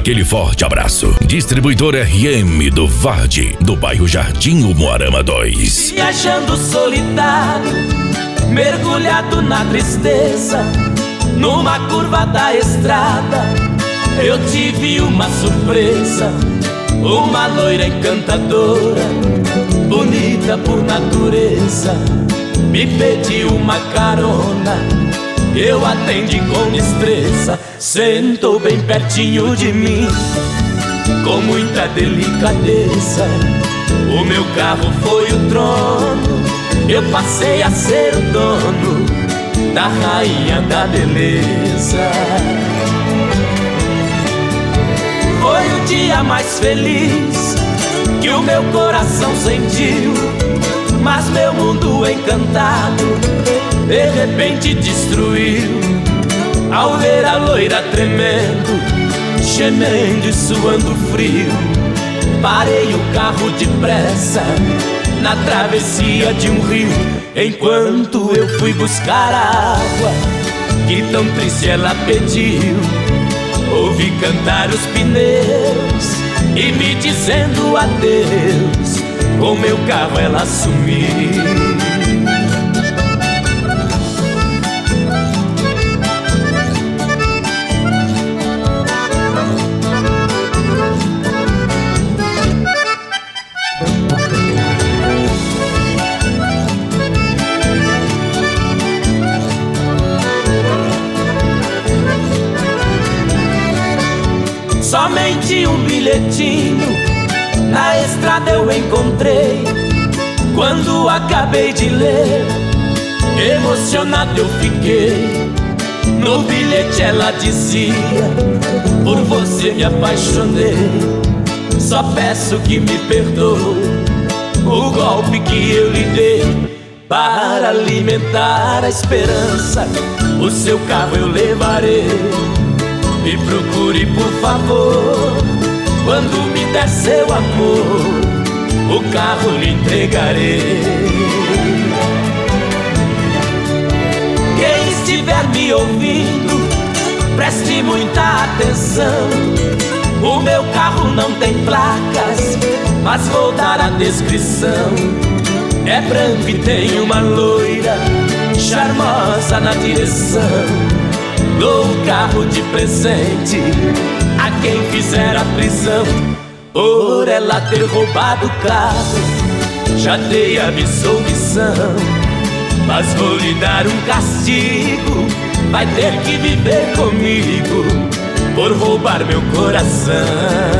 aquele forte abraço. Distribuidor RM do Vard, do bairro Jardim Umuarama 2. Viajando solitário, mergulhado na tristeza, numa curva da estrada, eu tive uma surpresa. Uma loira encantadora, bonita por natureza, me pediu uma carona. Eu atendi com destreza, sentou bem pertinho de mim, com muita delicadeza. O meu carro foi o trono, eu passei a ser o dono da rainha da beleza. Foi o dia mais feliz que o meu coração sentiu, mas meu mundo encantado de repente destruiu, ao ver a loira tremendo, gemendo e suando frio. Parei o carro depressa na travessia de um rio, enquanto eu fui buscar a água que tão triste ela pediu. Ouvi cantar os pneus e me dizendo adeus, com meu carro ela sumiu. Somente um bilhetinho na estrada eu encontrei. Quando acabei de ler, emocionado eu fiquei. No bilhete ela dizia: por você me apaixonei, só peço que me perdoe o golpe que eu lhe dei. Para alimentar a esperança, o seu carro eu levarei. Me procure por favor, quando me der seu amor, o carro lhe entregarei. Quem estiver me ouvindo, preste muita atenção. O meu carro não tem placas, mas vou dar a descrição. É branco e tem uma loira charmosa na direção. Dou o carro de presente a quem fizer a prisão, por ela ter roubado o carro. Já dei a absolvição, mas vou lhe dar um castigo. Vai ter que viver comigo por roubar meu coração.